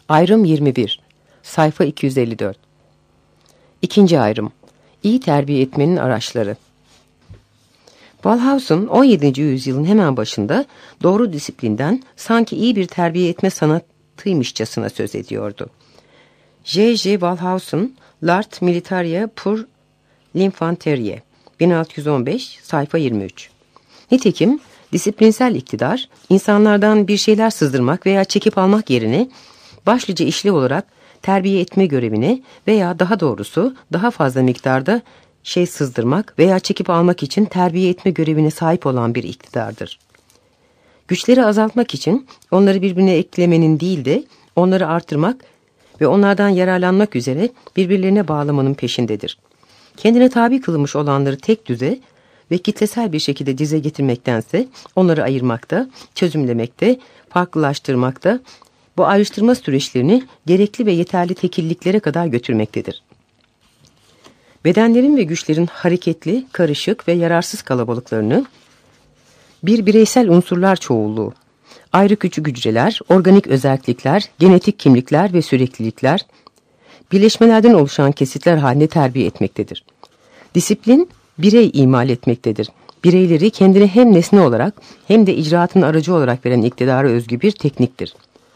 Ayrım 21. Sayfa 254. İkinci ayrım. İyi terbiye etmenin araçları. Ballhaus'un 17. yüzyılın hemen başında doğru disiplinden sanki iyi bir terbiye etme sanatıymışçasına söz ediyordu. J.J. Ballhaus'un L'Art Militaire pour l'Infanterie 1615 sayfa 23. Nitekim disiplinsel iktidar insanlardan bir şeyler sızdırmak veya çekip almak yerine başlıca işlev olarak terbiye etme görevini veya daha doğrusu daha fazla miktarda şey sızdırmak veya çekip almak için terbiye etme görevine sahip olan bir iktidardır. Güçleri azaltmak için onları birbirine eklemenin değil de onları artırmak ve onlardan yararlanmak üzere birbirlerine bağlamanın peşindedir. Kendine tabi kılınmış olanları tek düze ve kitlesel bir şekilde dize getirmektense onları ayırmakta, çözümlemekte, farklılaştırmakta, bu ayrıştırma süreçlerini gerekli ve yeterli tekilliklere kadar götürmektedir. Bedenlerin ve güçlerin hareketli, karışık ve yararsız kalabalıklarını bir bireysel unsurlar çoğulluğu, ayrı küçük hücreler, organik özellikler, genetik kimlikler ve süreklilikler, birleşmelerden oluşan kesitler halinde terbiye etmektedir. Disiplin, birey imal etmektedir. Bireyleri kendine hem nesne olarak hem de icraatın aracı olarak veren iktidara özgü bir tekniktir.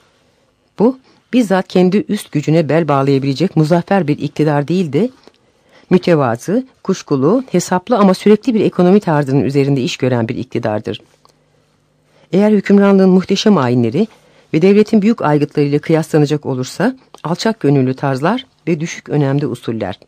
Bu, bizzat kendi üst gücüne bel bağlayabilecek muzaffer bir iktidar değil de, mütevazı, kuşkulu, hesaplı ama sürekli bir ekonomi tarzının üzerinde iş gören bir iktidardır. Eğer hükümranlığın muhteşem ayinleri ve devletin büyük aygıtlarıyla kıyaslanacak olursa, alçak gönüllü tarzlar ve düşük önemli usuller.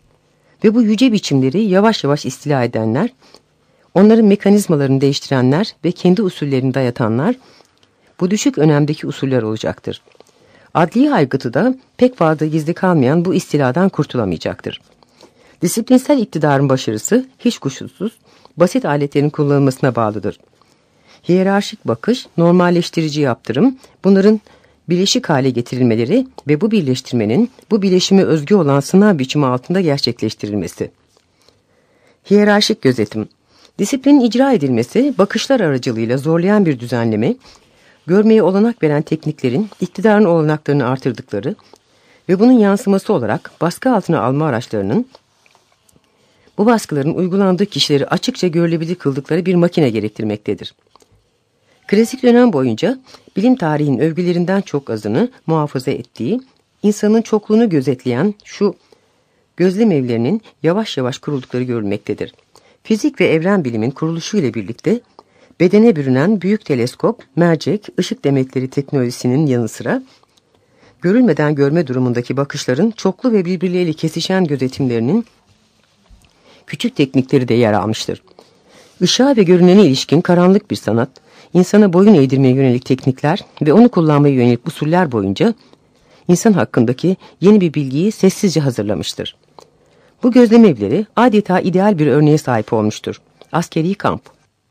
Ve bu yüce biçimleri yavaş yavaş istila edenler, onların mekanizmalarını değiştirenler ve kendi usullerini dayatanlar, bu düşük önemdeki usuller olacaktır. Adli aygıtı da pek fazla gizli kalmayan bu istiladan kurtulamayacaktır. Disiplinsel iktidarın başarısı hiç kuşkusuz basit aletlerin kullanılmasına bağlıdır. Hiyerarşik bakış, normalleştirici yaptırım, bunların bileşik hale getirilmeleri ve bu birleştirmenin bu bileşime özgü olan sınav biçimi altında gerçekleştirilmesi. Hiyerarşik gözetim, disiplinin icra edilmesi, bakışlar aracılığıyla zorlayan bir düzenleme, görmeye olanak veren tekniklerin iktidarın olanaklarını artırdıkları ve bunun yansıması olarak baskı altına alma araçlarının bu baskıların uygulandığı kişileri açıkça görülebilir kıldıkları bir makine gerektirmektedir. Klasik dönem boyunca bilim tarihinin övgülerinden çok azını muhafaza ettiği, insanın çokluğunu gözetleyen şu gözlem evlerinin yavaş yavaş kuruldukları görülmektedir. Fizik ve evren bilimin kuruluşu ile birlikte bedene bürünen büyük teleskop, mercek, ışık demetleri teknolojisinin yanı sıra görülmeden görme durumundaki bakışların çoklu ve birbirleriyle kesişen gözetimlerinin küçük teknikleri de yer almıştır. Işığa ve görünene ilişkin karanlık bir sanat, insana boyun eğdirmeye yönelik teknikler ve onu kullanmaya yönelik usuller boyunca insan hakkındaki yeni bir bilgiyi sessizce hazırlamıştır. Bu gözlem evleri adeta ideal bir örneğe sahip olmuştur. Askeri kamp.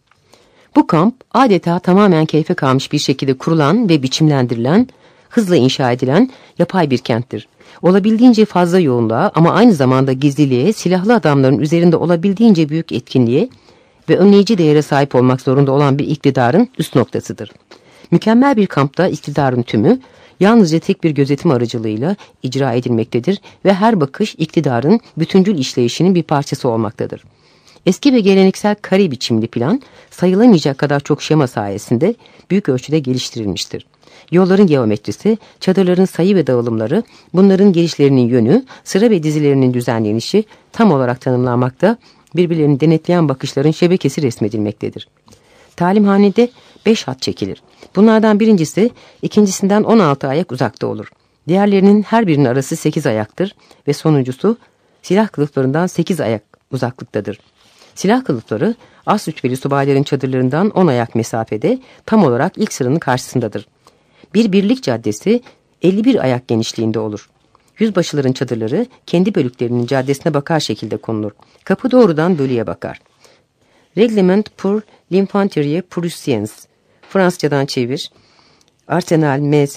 Bu kamp adeta tamamen keyfe kalmış bir şekilde kurulan ve biçimlendirilen, hızla inşa edilen yapay bir kenttir. Olabildiğince fazla yoğunluğa ama aynı zamanda gizliliğe, silahlı adamların üzerinde olabildiğince büyük etkinliğe ve önleyici değere sahip olmak zorunda olan bir iktidarın üst noktasıdır. Mükemmel bir kampta iktidarın tümü yalnızca tek bir gözetim aracılığıyla icra edilmektedir ve her bakış iktidarın bütüncül işleyişinin bir parçası olmaktadır. Eski ve geleneksel kare biçimli plan sayılamayacak kadar çok şema sayesinde büyük ölçüde geliştirilmiştir. Yolların geometrisi, çadırların sayı ve dağılımları, bunların gelişlerinin yönü, sıra ve dizilerinin düzenlenişi tam olarak tanımlanmakta, birbirlerini denetleyen bakışların şebekesi resmedilmektedir. Talimhanede 5 hat çekilir. Bunlardan birincisi ikincisinden 16 ayak uzakta olur. Diğerlerinin her birinin arası 8 ayaktır ve sonuncusu silah kılıflarından 8 ayak uzaklıktadır. Silah kılıfları az rütbeli subayların çadırlarından 10 ayak mesafede tam olarak ilk sıranın karşısındadır. Bir birlik caddesi 51 ayak genişliğinde olur. Yüzbaşıların çadırları kendi bölüklerinin caddesine bakar şekilde konulur. Kapı doğrudan bölüye bakar. Reglement pour l'Infanterie Prussiens. Fransızcadan çevir. Arsenal MS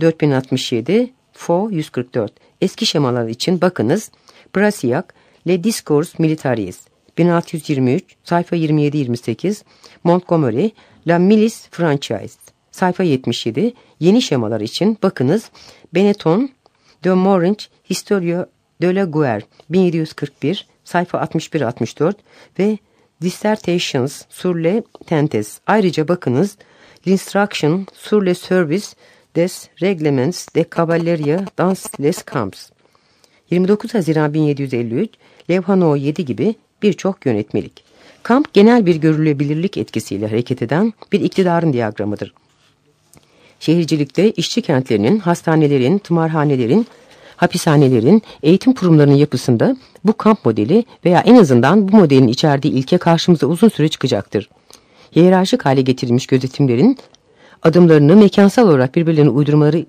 4067 Fo 144. Eski şemalar için bakınız. Brasillac Le Discours Militaris 1623 sayfa 27-28 Montgomery La Milice Franchise sayfa 77, yeni şemalar için bakınız Benetton de Morange Historia de la Guerre 1741, sayfa 61-64 ve Dissertations sur les Tentes. Ayrıca bakınız L'Instruction sur le Service des Règlements de Cavalleria dans les Camps 29 Haziran 1753, Levha No. 7 gibi birçok yönetmelik. Kamp genel bir görülebilirlik etkisiyle hareket eden bir iktidarın diyagramıdır. Şehircilikte işçi kentlerinin, hastanelerin, tımarhanelerin, hapishanelerin, eğitim kurumlarının yapısında bu kamp modeli veya en azından bu modelin içerdiği ilke karşımıza uzun süre çıkacaktır. Hiyerarşik hale getirilmiş gözetimlerin adımlarını mekansal olarak birbirlerine uydurmaları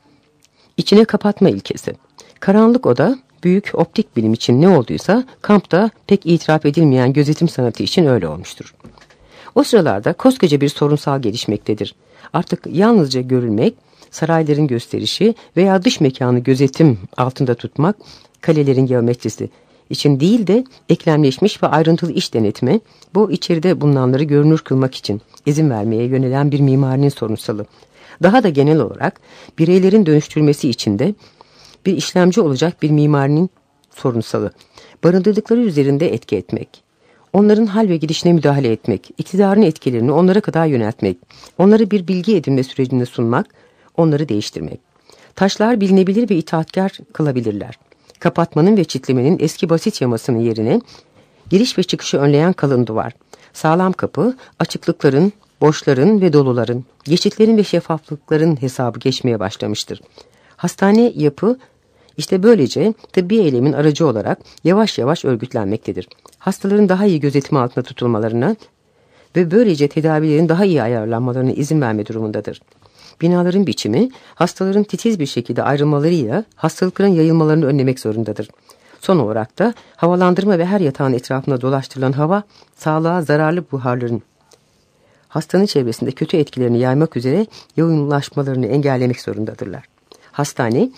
içine kapatma ilkesi. Karanlık oda, büyük optik bilim için ne olduysa kampta pek itiraf edilmeyen gözetim sanatı için öyle olmuştur. O sıralarda koskoca bir sorunsal gelişmektedir. Artık yalnızca görülmek, sarayların gösterişi veya dış mekanı gözetim altında tutmak, kalelerin geometrisi için değil de eklemleşmiş ve ayrıntılı iş denetme, bu içeride bulunanları görünür kılmak için izin vermeye yönelen bir mimarinin sorunsalı. Daha da genel olarak bireylerin dönüştürülmesi için de bir işlemci olacak bir mimarinin sorunsalı. Barındırdıkları üzerinde etki etmek, onların hal ve gidişine müdahale etmek, iktidarın etkilerini onlara kadar yöneltmek, onları bir bilgi edinme sürecinde sunmak, onları değiştirmek. Taşlar bilinebilir ve itaatkar kılabilirler. Kapatmanın ve çitlemenin eski basit yamasının yerine giriş ve çıkışı önleyen kalın duvar, sağlam kapı, açıklıkların, boşların ve doluların, geçitlerin ve şeffaflıkların hesabı geçmeye başlamıştır. Hastane yapı işte böylece tıbbi eylemin aracı olarak yavaş yavaş örgütlenmektedir. Hastaların daha iyi gözetim altında tutulmalarına ve böylece tedavilerin daha iyi ayarlanmalarına izin verme durumundadır. Binaların biçimi hastaların titiz bir şekilde ayrılmalarıyla hastalıkların yayılmalarını önlemek zorundadır. Son olarak da havalandırma ve her yatağın etrafında dolaştırılan hava sağlığa zararlı buharların hastanın çevresinde kötü etkilerini yaymak üzere yoğunlaşmalarını engellemek zorundadırlar. Hastane,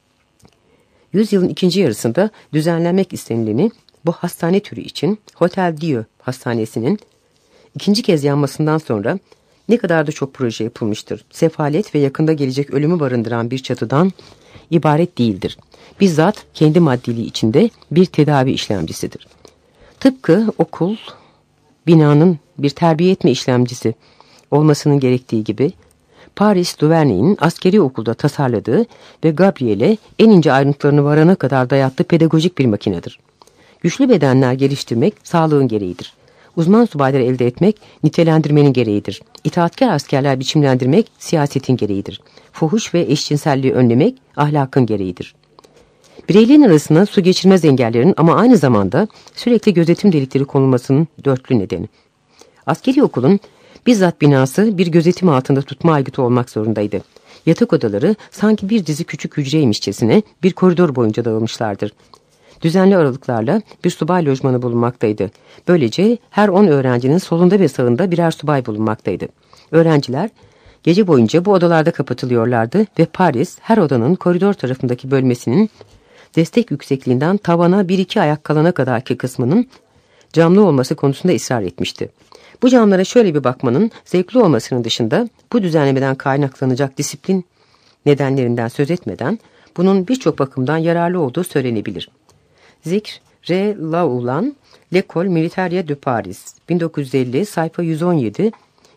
yüzyılın ikinci yarısında düzenlenmek istenileni bu hastane türü için Hotel Dieu Hastanesi'nin ikinci kez yanmasından sonra ne kadar da çok proje yapılmıştır. Sefalet ve yakında gelecek ölümü barındıran bir çatıdan ibaret değildir. Bizzat kendi maddiliği içinde bir tedavi işlemcisidir. Tıpkı okul, binanın bir terbiye etme işlemcisi olmasının gerektiği gibi, Paris Duvernay'in askeri okulda tasarladığı ve Gabriel'e en ince ayrıntılarını varana kadar dayattığı pedagojik bir makinedir. Güçlü bedenler geliştirmek sağlığın gereğidir. Uzman subayları elde etmek nitelendirmenin gereğidir. İtaatkar askerler biçimlendirmek siyasetin gereğidir. Fuhuş ve eşcinselliği önlemek ahlakın gereğidir. Bireylerin arasına su geçirmez engellerin ama aynı zamanda sürekli gözetim delikleri konulmasının dörtlü nedeni. Askeri okulun bizzat binası bir gözetim altında tutma aygıtı olmak zorundaydı. Yatak odaları sanki bir dizi küçük hücreymişçesine bir koridor boyunca dağılmışlardır. Düzenli aralıklarla bir subay lojmanı bulunmaktaydı. Böylece her 10 öğrencinin solunda ve sağında birer subay bulunmaktaydı. Öğrenciler gece boyunca bu odalarda kapatılıyorlardı ve Paris her odanın koridor tarafındaki bölmesinin destek yüksekliğinden tavana 1-2 ayak kalana kadarki kısmının camlı olması konusunda ısrar etmişti. Bu camlara şöyle bir bakmanın zevkli olmasının dışında bu düzenlemeden kaynaklanacak disiplin nedenlerinden söz etmeden bunun birçok bakımdan yararlı olduğu söylenebilir. Zikr R. Laulan, L'École Militaire de Paris, 1950, sayfa 117-118.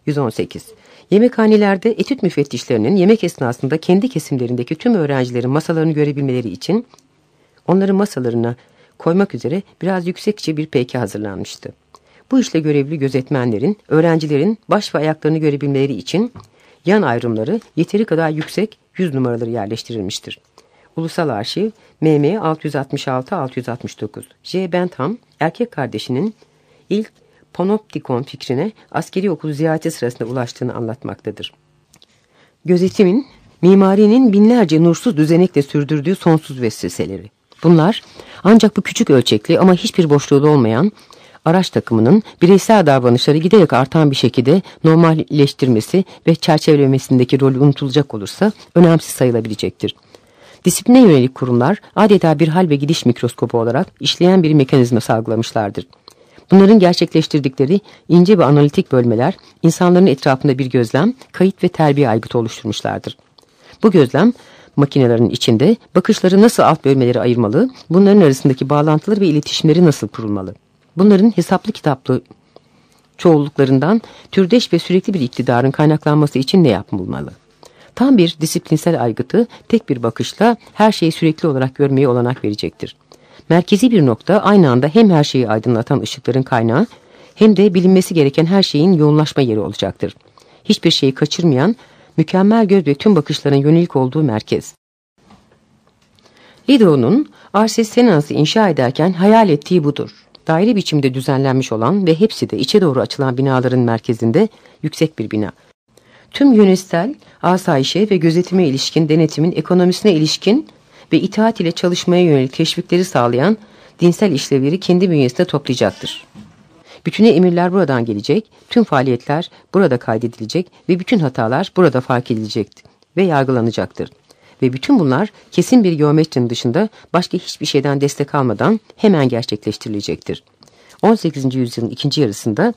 Yemekhanelerde etüt müfettişlerinin yemek esnasında kendi kesimlerindeki tüm öğrencilerin masalarını görebilmeleri için onları masalarına koymak üzere biraz yüksekçe bir peyke hazırlanmıştı. Bu işle görevli gözetmenlerin, öğrencilerin baş ve ayaklarını görebilmeleri için yan ayrımları yeteri kadar yüksek 100 numaraları yerleştirilmiştir. Ulusal Arşiv, MM 666-669. J. Bentham, erkek kardeşinin ilk panoptikon fikrine askeri okulu ziyareti sırasında ulaştığını anlatmaktadır. Gözetimin, mimarinin binlerce nursuz düzenekle sürdürdüğü sonsuz vesveseleri. Bunlar ancak bu küçük ölçekli ama hiçbir boşluğu olmayan araç takımının bireysel davranışları giderek artan bir şekilde normalleştirmesi ve çerçevelemesindeki rolü unutulacak olursa önemsiz sayılabilecektir. Disipline yönelik kurumlar adeta bir hal ve gidiş mikroskobu olarak işleyen bir mekanizma salgılamışlardır. Bunların gerçekleştirdikleri ince ve analitik bölmeler, insanların etrafında bir gözlem, kayıt ve terbiye aygıtı oluşturmuşlardır. Bu gözlem makinelerin içinde bakışları nasıl alt bölmeleri ayırmalı, bunların arasındaki bağlantıları ve iletişimleri nasıl kurulmalı? Bunların hesaplı kitaplı çoğulluklarından türdeş ve sürekli bir iktidarın kaynaklanması için ne yapılmalı? Tam bir disiplinsel aygıtı tek bir bakışla her şeyi sürekli olarak görmeye olanak verecektir. Merkezi bir nokta aynı anda hem her şeyi aydınlatan ışıkların kaynağı hem de bilinmesi gereken her şeyin yoğunlaşma yeri olacaktır. Hiçbir şeyi kaçırmayan, mükemmel göz ve tüm bakışların yönelik olduğu merkez. Diderot'un Arses Senas'ı inşa ederken hayal ettiği budur. Daire biçimde düzenlenmiş olan ve hepsi de içe doğru açılan binaların merkezinde yüksek bir bina. Tüm yönetsel, asayişe ve gözetime ilişkin denetimin ekonomisine ilişkin ve itaat ile çalışmaya yönelik teşvikleri sağlayan dinsel işlevleri kendi bünyesinde toplayacaktır. Bütüne emirler buradan gelecek, tüm faaliyetler burada kaydedilecek ve bütün hatalar burada fark edilecektir ve yargılanacaktır. Ve bütün bunlar kesin bir geometrinin dışında başka hiçbir şeyden destek almadan hemen gerçekleştirilecektir. 18. yüzyılın ikinci yarısında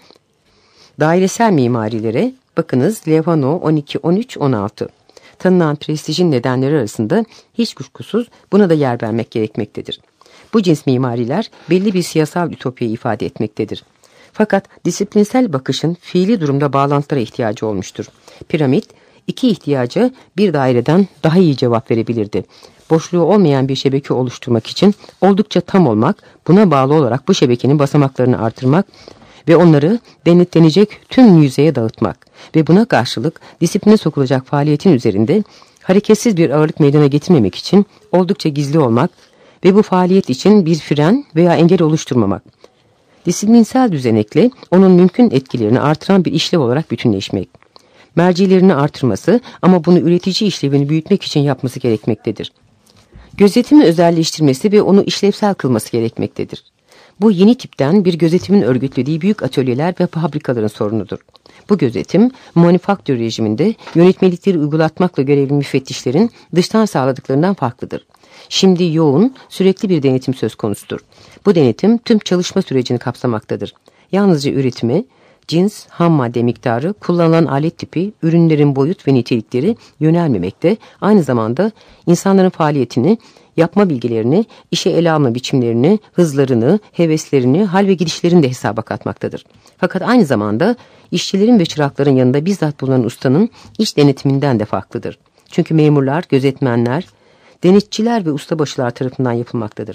dairesel mimarilere bakınız Levhano 12, 13, 16. Tanınan prestijin nedenleri arasında hiç kuşkusuz buna da yer vermek gerekmektedir. Bu cins mimariler belli bir siyasal ütopyayı ifade etmektedir. Fakat disiplinsel bakışın fiili durumda bağlantılara ihtiyacı olmuştur. Piramit, iki ihtiyaca bir daireden daha iyi cevap verebilirdi. Boşluğu olmayan bir şebeke oluşturmak için oldukça tam olmak, buna bağlı olarak bu şebekenin basamaklarını artırmak ve onları denetlenecek tüm yüzeye dağıtmak ve buna karşılık disipline sokulacak faaliyetin üzerinde hareketsiz bir ağırlık meydana getirmemek için oldukça gizli olmak ve bu faaliyet için bir fren veya engel oluşturmamak. Disiplinsel düzenekle onun mümkün etkilerini artıran bir işlev olarak bütünleşmek. Mercilerini artırması ama bunu üretici işlevini büyütmek için yapması gerekmektedir. Gözetimi özelleştirmesi ve onu işlevsel kılması gerekmektedir. Bu yeni tipten bir gözetimin örgütlediği büyük atölyeler ve fabrikaların sorunudur. Bu gözetim, manifaktür rejiminde yönetmelikleri uygulatmakla görevli müfettişlerin dıştan sağladıklarından farklıdır. Şimdi yoğun, sürekli bir denetim söz konusudur. Bu denetim tüm çalışma sürecini kapsamaktadır. Yalnızca üretimi, cins, ham madde miktarı, kullanılan alet tipi, ürünlerin boyut ve nitelikleri yönelmemekte, aynı zamanda insanların faaliyetini, yapma bilgilerini, işe ele alma biçimlerini, hızlarını, heveslerini, hal ve gidişlerini de hesaba katmaktadır. Fakat aynı zamanda işçilerin ve çırakların yanında bizzat bulunan ustanın iç denetiminden de farklıdır. Çünkü memurlar, gözetmenler, denetçiler ve ustabaşılar tarafından yapılmaktadır.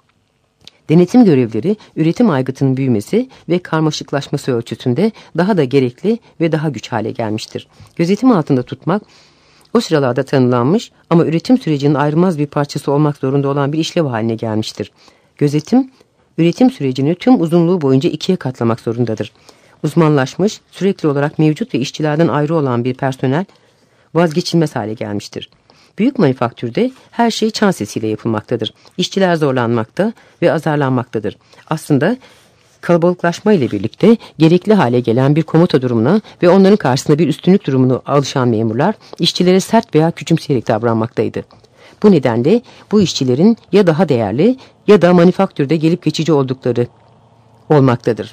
Denetim görevleri, üretim aygıtının büyümesi ve karmaşıklaşması ölçüsünde daha da gerekli ve daha güç hale gelmiştir. Gözetim altında tutmak, o sıralarda tanımlanmış ama üretim sürecinin ayrılmaz bir parçası olmak zorunda olan bir işlev haline gelmiştir. Gözetim, üretim sürecini tüm uzunluğu boyunca ikiye katlamak zorundadır. Uzmanlaşmış, sürekli olarak mevcut ve işçilerden ayrı olan bir personel vazgeçilmez hale gelmiştir. Büyük manifaktürde her şey çan sesiyle yapılmaktadır. İşçiler zorlanmakta ve azarlanmaktadır. Aslında kalabalıklaşma ile birlikte gerekli hale gelen bir komuta durumuna ve onların karşısında bir üstünlük durumuna alışan memurlar işçilere sert veya küçümseyerek davranmaktaydı. Bu nedenle bu işçilerin ya daha değerli ya da manifaktürde gelip geçici oldukları olmaktadır.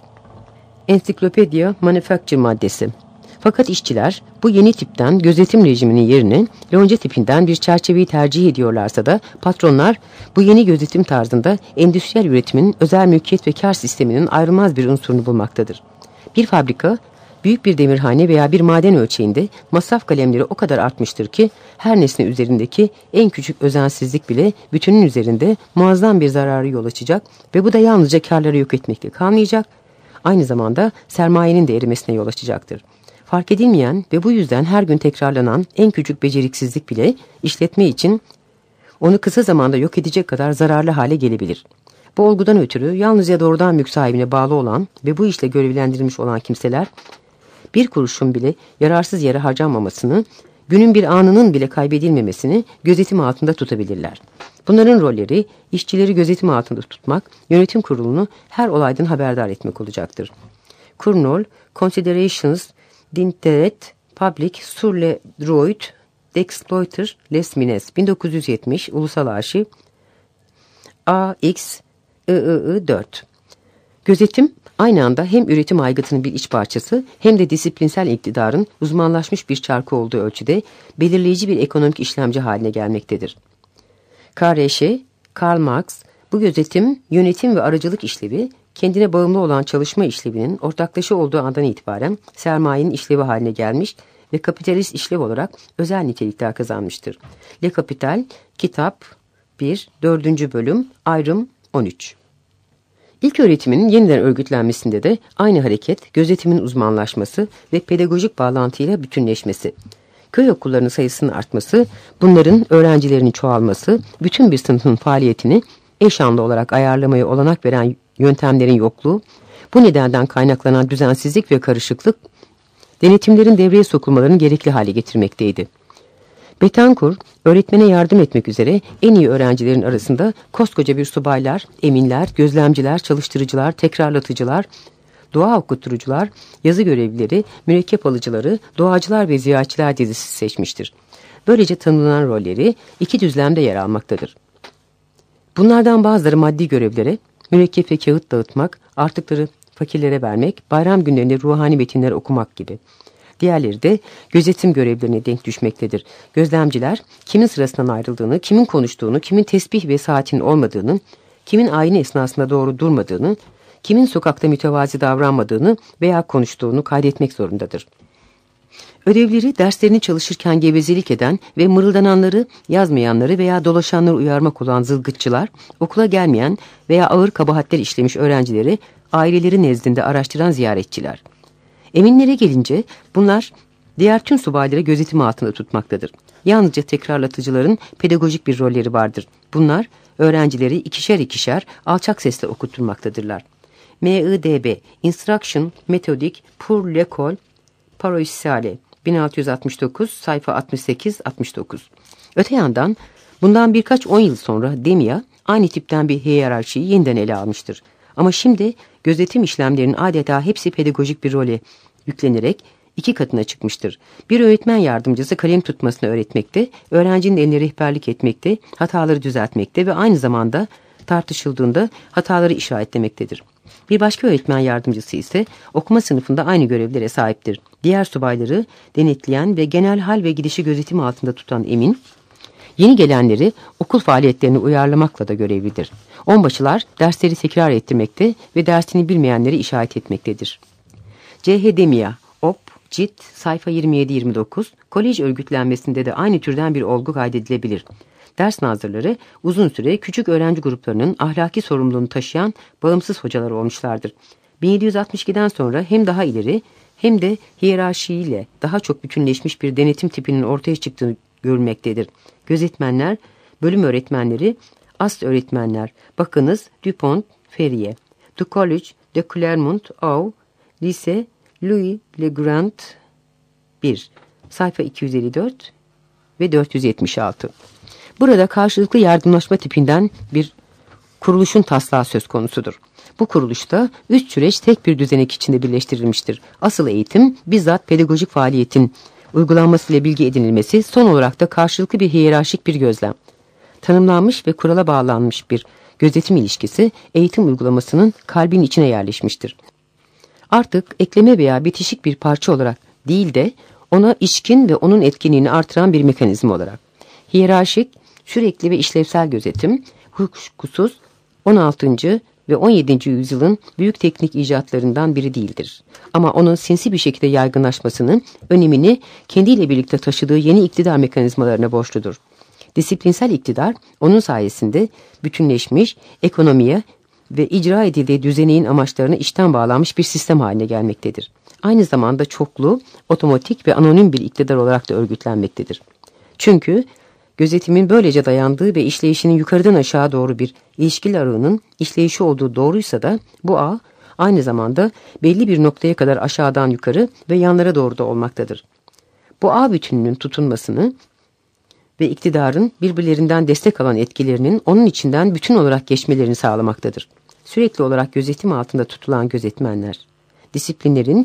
Ensiklopedia Manufacture maddesi. Fakat işçiler bu yeni tipten gözetim rejiminin yerini lonca tipinden bir çerçeveyi tercih ediyorlarsa da patronlar bu yeni gözetim tarzında endüstriyel üretimin özel mülkiyet ve kar sisteminin ayrılmaz bir unsurunu bulmaktadır. Bir fabrika, büyük bir demirhane veya bir maden ölçeğinde masraf kalemleri o kadar artmıştır ki her nesne üzerindeki en küçük özensizlik bile bütünün üzerinde muazzam bir zararı yol açacak ve bu da yalnızca karları yok etmekle kalmayacak, aynı zamanda sermayenin de erimesine yol açacaktır. Fark edilmeyen ve bu yüzden her gün tekrarlanan en küçük beceriksizlik bile işletme için onu kısa zamanda yok edecek kadar zararlı hale gelebilir. Bu olgudan ötürü yalnızca doğrudan mülk sahibine bağlı olan ve bu işle görevlendirilmiş olan kimseler bir kuruşun bile yararsız yere harcanmamasını, günün bir anının bile kaybedilmemesini gözetim altında tutabilirler. Bunların rolleri işçileri gözetim altında tutmak, yönetim kurulunu her olaydan haberdar etmek olacaktır. Kurnol, Considerations d'intérêt public sur le droit d'exploiter les mines 1970 Ulusal Arşiv AX II 4. Gözetim Aynı anda hem üretim aygıtının bir iç parçası hem de disiplinsel iktidarın uzmanlaşmış bir çarkı olduğu ölçüde belirleyici bir ekonomik işlemci haline gelmektedir. KRŞ, Karl Marx, bu gözetim, yönetim ve aracılık işlevi, kendine bağımlı olan çalışma işlevinin ortaklaşa olduğu andan itibaren sermayenin işlevi haline gelmiş ve kapitalist işlev olarak özel nitelikler kazanmıştır. Le Capital, Kitap 1, 4. bölüm, ayrım 13. İlk öğretimin yeniden örgütlenmesinde de aynı hareket, gözetimin uzmanlaşması ve pedagojik bağlantıyla bütünleşmesi. Köy okullarının sayısının artması, bunların öğrencilerinin çoğalması, bütün bir sınıfın faaliyetini eş anlı olarak ayarlamaya olanak veren yöntemlerin yokluğu, bu nedenden kaynaklanan düzensizlik ve karışıklık, denetimlerin devreye sokulmalarını gerekli hale getirmekteydi. Betancourt, öğretmene yardım etmek üzere en iyi öğrencilerin arasında koskoca bir subaylar, eminler, gözlemciler, çalıştırıcılar, tekrarlatıcılar, doğa okutturucular, yazı görevlileri, mürekkep alıcıları, doğacılar ve ziyaretçiler dizisi seçmiştir. Böylece tanımlanan rolleri iki düzlemde yer almaktadır. Bunlardan bazıları maddi görevlere, mürekkep ve kağıt dağıtmak, artıkları fakirlere vermek, bayram günlerinde ruhani metinler okumak gibi. Diğerleri de gözetim görevlerine denk düşmektedir. Gözlemciler, kimin sırasından ayrıldığını, kimin konuştuğunu, kimin tesbih ve saatin olmadığını, kimin ayini esnasında doğru durmadığını, kimin sokakta mütevazi davranmadığını veya konuştuğunu kaydetmek zorundadır. Ödevleri derslerini çalışırken gevezelik eden ve mırıldananları, yazmayanları veya dolaşanları uyarmak olan zılgıtçılar, okula gelmeyen veya ağır kabahatler işlemiş öğrencileri aileleri nezdinde araştıran ziyaretçiler. Eminlere gelince bunlar diğer tüm subayları gözetim altında tutmaktadır. Yalnızca tekrarlatıcıların pedagojik bir rolleri vardır. Bunlar öğrencileri ikişer ikişer alçak sesle okutturmaktadırlar. MIDB, Instruction Methodique pour l'école paroissiale, 1669, sayfa 68-69. Öte yandan bundan birkaç 10 yıl sonra Demia aynı tipten bir hiyerarşiyi yeniden ele almıştır. Ama şimdi gözetim işlemlerinin adeta hepsi pedagojik bir role yüklenerek iki katına çıkmıştır. Bir öğretmen yardımcısı kalem tutmasını öğretmekte, öğrencinin eline rehberlik etmekte, hataları düzeltmekte ve aynı zamanda tartışıldığında hataları işaretlemektedir. Bir başka öğretmen yardımcısı ise okuma sınıfında aynı görevlere sahiptir. Diğer subayları denetleyen ve genel hal ve gidişi gözetim altında tutan emin, yeni gelenleri okul faaliyetlerini uyarlamakla da görevlidir. Onbaşılar dersleri tekrar ettirmekte ve dersini bilmeyenleri işaret etmektedir. C.H. Demia, Op. Cit. sayfa 27-29, kolej örgütlenmesinde de aynı türden bir olgu kaydedilebilir. Ders nazırları uzun süre küçük öğrenci gruplarının ahlaki sorumluluğunu taşıyan bağımsız hocalar olmuşlardır. 1762'den sonra hem daha ileri hem de hiyerarşiyle daha çok bütünleşmiş bir denetim tipinin ortaya çıktığı görülmektedir. Gözetmenler, bölüm öğretmenleri, asl öğretmenler, bakınız Dupont, Ferrier, Du Collège de Clermont, Au, Lycée Louis Le Grand 1, sayfa 254 ve 476. Burada karşılıklı yardımlaşma tipinden bir kuruluşun taslağı söz konusudur. Bu kuruluşta üst süreç tek bir düzenek içinde birleştirilmiştir. Asıl eğitim bizzat pedagojik faaliyetin uygulanmasıyla bilgi edinilmesi, son olarak da karşılıklı bir hiyerarşik bir gözlem. Tanımlanmış ve kurala bağlanmış bir gözetim ilişkisi eğitim uygulamasının kalbin içine yerleşmiştir. Artık ekleme veya bitişik bir parça olarak değil de ona içkin ve onun etkinliğini artıran bir mekanizma olarak. Hiyerarşik, sürekli ve işlevsel gözetim, kuşkusuz 16. ve 17. yüzyılın büyük teknik icatlarından biri değildir. Ama onun sinsi bir şekilde yaygınlaşmasının önemini kendiyle birlikte taşıdığı yeni iktidar mekanizmalarına borçludur. Disiplinsel iktidar onun sayesinde bütünleşmiş, ekonomiye ve icra edildiği düzeneğin amaçlarına içten bağlanmış bir sistem haline gelmektedir. Aynı zamanda çoklu, otomatik ve anonim bir iktidar olarak da örgütlenmektedir. Çünkü gözetimin böylece dayandığı ve işleyişinin yukarıdan aşağı doğru bir ilişkili ağının işleyişi olduğu doğruysa da bu ağ aynı zamanda belli bir noktaya kadar aşağıdan yukarı ve yanlara doğru da olmaktadır. Bu ağ bütününün tutunmasını ve iktidarın birbirlerinden destek alan etkilerinin onun içinden bütün olarak geçmelerini sağlamaktadır. Sürekli olarak gözetim altında tutulan gözetmenler, disiplinlerin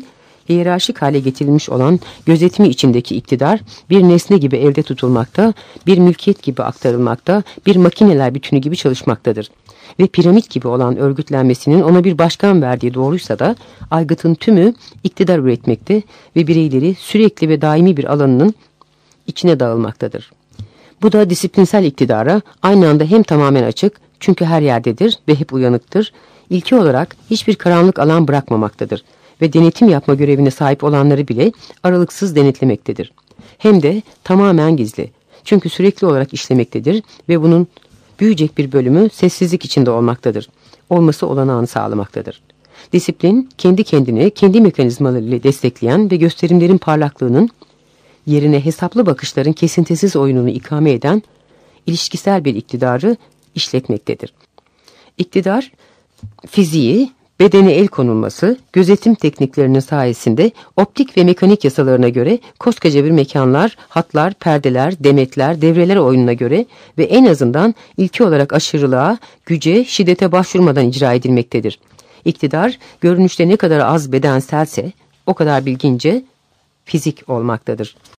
hiyerarşik hale getirilmiş olan gözetimi içindeki iktidar bir nesne gibi elde tutulmakta, bir mülkiyet gibi aktarılmakta, bir makineler bütünü gibi çalışmaktadır. Ve piramit gibi olan örgütlenmesinin ona bir başkan verdiği doğruysa da aygıtın tümü iktidar üretmekte ve bireyleri sürekli ve daimi bir alanının içine dağılmaktadır. Bu da disiplinsel iktidara aynı anda hem tamamen açık, çünkü her yerdedir ve hep uyanıktır, ilki olarak hiçbir karanlık alan bırakmamaktadır ve denetim yapma görevine sahip olanları bile aralıksız denetlemektedir. Hem de tamamen gizli, çünkü sürekli olarak işlemektedir ve bunun büyüyecek bir bölümü sessizlik içinde olmaktadır, olması olanağını sağlamaktadır. Disiplin, kendi kendini, kendi mekanizmalarıyla destekleyen ve gösterimlerin parlaklığının yerine hesaplı bakışların kesintisiz oyununu ikame eden ilişkisel bir iktidarı işletmektedir. İktidar, fiziği, bedene el konulması, gözetim tekniklerinin sayesinde optik ve mekanik yasalarına göre koskoca bir mekanlar, hatlar, perdeler, demetler, devreler oyununa göre ve en azından ilki olarak aşırılığa, güce, şiddete başvurmadan icra edilmektedir. İktidar, görünüşte ne kadar az bedenselse o kadar bilgince fizik olmaktadır.